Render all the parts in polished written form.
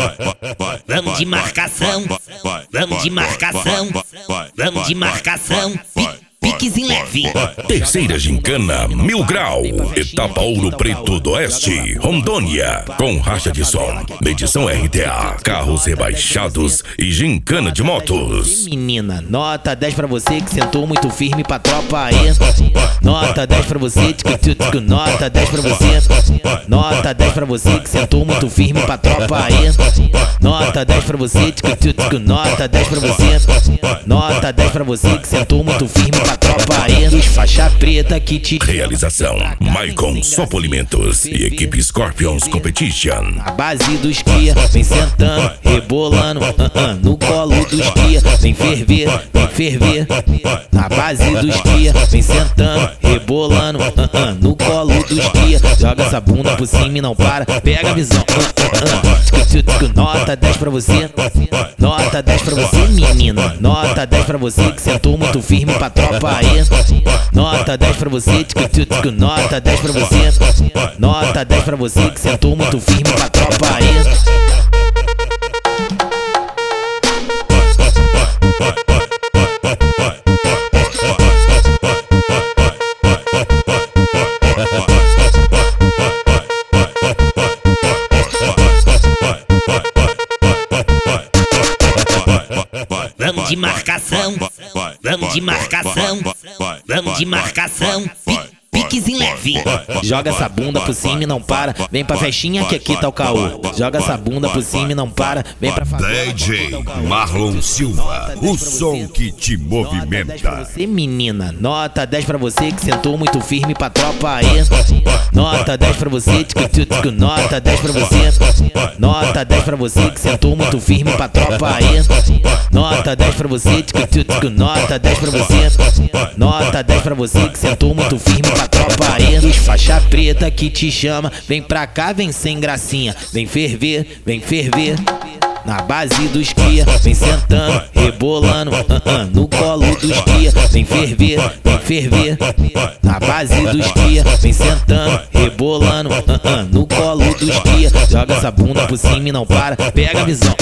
Vamos de marcação, vamos de marcação, vamos de marcação. Piquezinho leve. Terceira gincana Mil Grau, etapa Ouro Preto do Oeste, Rondônia, com racha de som, medição RTA, carros rebaixados e gincana de motos. Menina, nota 10 pra você que sentou muito firme pra tropa aí. Nota 10 pra você, tchicu, nota 10 pra você. Nota 10 pra você que sentou muito firme pra tropa aí. Nota 10 pra você, tchicu, nota 10 pra você. Nota 10 pra você que sentou muito firme pra tropa aí. Os faixa preta que te... Realização Maicon Sopolimentos e equipe Scorpions Competition. A base dos cria, vem sentando, rebolando, no colo dos cria, vem ferver, vem ferver. Na base dos cria, vem sentando, rebolando, no colo dos cria. Joga essa bunda por cima e não para, pega a visão. Nota 10 pra você, nota 10 pra você, menina. Nota 10 pra você que sentou muito firme pra tropa aí. Nota 10 pra você, nota 10 pra você. Nota 10 pra você que sentou muito firme pra tropa aí. Vamos de marcação, vamos de marcação, vamos de marcação. Piquezinho leve. Joga essa bunda por cima e não para, vem pra festinha que aqui tá o caô. Joga essa bunda por cima e não para, vem pra DJ Marlon Silva, o som que te movimenta. Você, menina, nota 10 pra você que sentou muito firme pra tropa aí. Nota 10 pra você, tchicu, nota 10 pra você. Nota 10 pra você que sentou muito firme pra tropa aí. Nota 10 pra você, tchicu, nota 10 pra você. Nota 10 pra você que sentou muito firme pra tropa aí. Os faixa preta que te chama, vem pra cá, vem sem gracinha, vem ferver, vem ferver. Na base dos cria, vem sentando, rebolando, no colo dos cria, vem ferver, vem ferver. Na base dos cria, vem sentando, rebolando, no colo dos cria. Joga essa bunda por cima e não para, pega a visão.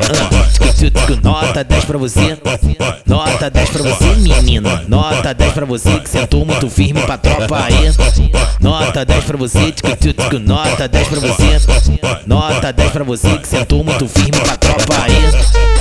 Nota 10 pra você, nota 10 pra você, menina. Nota 10 pra você que sentou muito firme pra tropa aí. Nota 10 pra você, nota 10 pra você. Nota 10 pra você que sentou muito firme pra tropa aí.